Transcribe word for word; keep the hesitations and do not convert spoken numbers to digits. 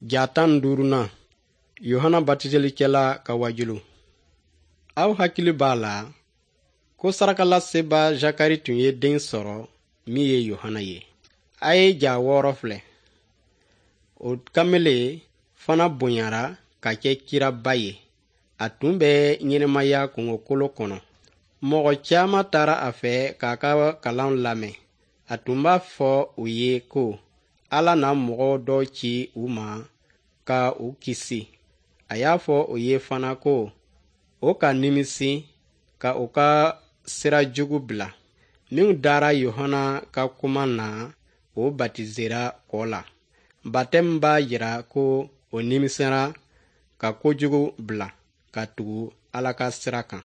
Jatan duruna Yohana batizelikɛla ka wajulu. Aw hakili b'a la ko sarakalase Zakari tun ye den sɔrɔ min ye Yohana ye. A ye ja wɔɔrɔ filɛ. O kamele fana bonyara ka kɛ kiraba ye. A tun bɛ ɲɛnɛmaya kɔngɔkolo kɔnɔ. Mɔgɔ caman taara a fɛ k'a ka kalan lamɛn. A tun b'a fɔ u ye ko Ala na mɔgɔ dɔ ci u ma ka u kisi. A y'a fɔ u ye fana ko o ka nimisi ka u ka sira jugu bila. Min dara Yohana ka kuma na o batizera kɔ la. Batɛmu b'a jira ko o nimisira ka kojugu bila ka tugu Ala ka sira kan.